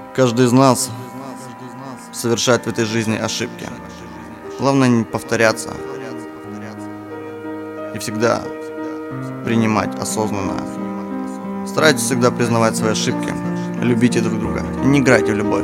Каждый из нас совершает в этой жизни ошибки. Главное не повторяться и всегда принимать осознанно. Старайтесь всегда признавать свои ошибки, любите друг друга и не играйте в любовь.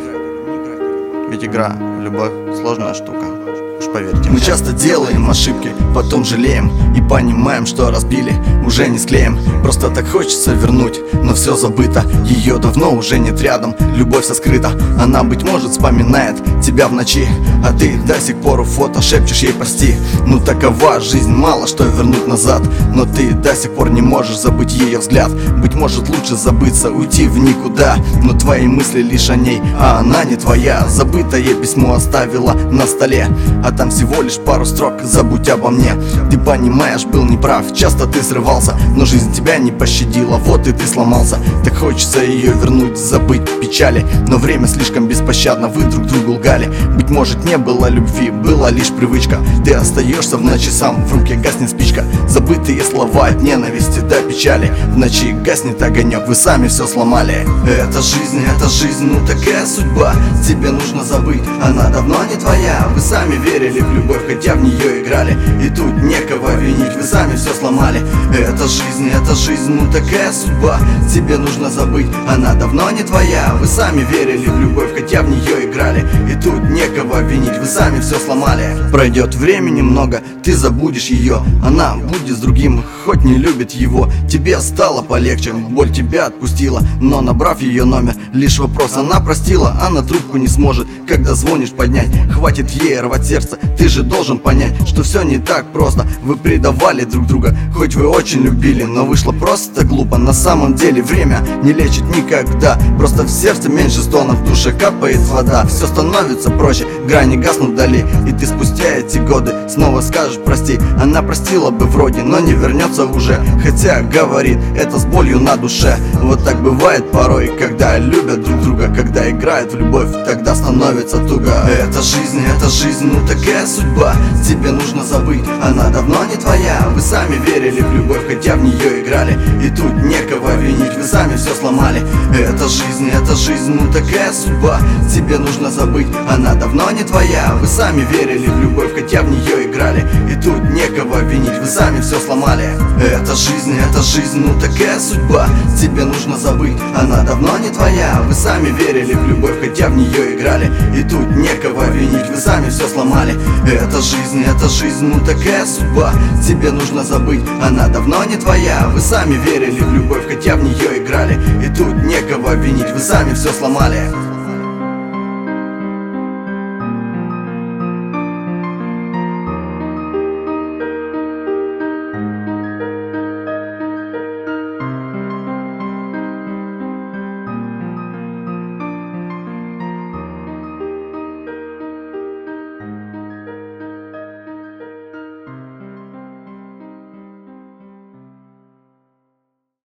Ведь игра в любовь сложная штука, уж поверьте. Мы часто делаем ошибки, потом жалеем и понимаем, что разбили, уже не склеим. Просто так хочется вернуть, но все забыто. Ее давно уже нет рядом, любовь вся скрыта. Она, быть может, вспоминает тебя в ночи, а ты до сих пор у фото шепчешь ей прости. Ну такова жизнь, мало что вернуть назад, но ты до сих пор не можешь забыть ее взгляд. Быть может, лучше забыться, уйти в никуда, но твои мысли лишь о ней, а она не твоя. Забытое письмо оставила на столе, а там всего лишь пару строк: забудь обо мне. Ты понимаешь, был неправ, часто ты срывался, но жизнь тебя не пощадила, вот и ты сломался. Так хочется ее вернуть, забыть печали, но время слишком беспощадно, вы друг другу лгали. Быть может, не было любви, была лишь привычка. Ты остаешься в ночи сам, в руке гаснет спичка. Забытые слова от ненависти до печали, в ночи гаснет огонек, вы сами все сломали. Это жизнь, ну такая судьба. Тебе нужно забыть, она давно не твоя. Вы сами верили в любовь, хотя в нее играли, и тут некого винить, вы сами все сломали. Это жизнь, ну такая судьба. Тебе нужно забыть, она давно не твоя. Вы сами верили в любовь, хотя в нее играли, и тут некого винить, вы сами все сломали. Пройдет времени много, ты забудешь ее, она будет с другим, хоть не любит его. Тебе стало полегче, боль тебя отпустила, но набрав ее номер, лишь вопрос: она простила, она трубку не сможет, когда звонишь, поднять. Хватит ей рвать сердце, ты же должен понять, что все не так просто. Вы предавали друг друга, хоть вы очень любили, но вышло просто глупо. На самом деле время не лечит никогда, просто в сердце меньше стонов, в душе капает вода. Все становится проще, грани гаснут вдали, и ты спустя эти годы снова скажешь прости. Она простила бы вроде, но не вернется уже, хотя говорит это с болью на душе. Вот так бывает порой, когда любят друг друга, когда играют в любовь, тогда становится туго. Это жизнь, ну такая судьба. Тебе нужно забыть, она давно не твоя. Вы сами верили в любовь, хотя в нее играли, и тут некого винить, вы сами все сломали. Это жизнь, ну такая судьба. Тебе нужно забыть, она давно не твоя. Вы сами верили в любовь, хотя в нее играли, и тут некого винить, вы сами все сломали. Это жизнь, ну такая судьба. Тебе нужно забыть, она давно не твоя. Вы сами верили в любовь, хотя в нее играли, и тут некого винить, вы сами все сломали. Это жизнь, ну такая судьба. Тебе нужно забыть, она давно не твоя. Вы сами верили в любовь, хотя в нее играли, и тут некого винить, вы сами все сломали.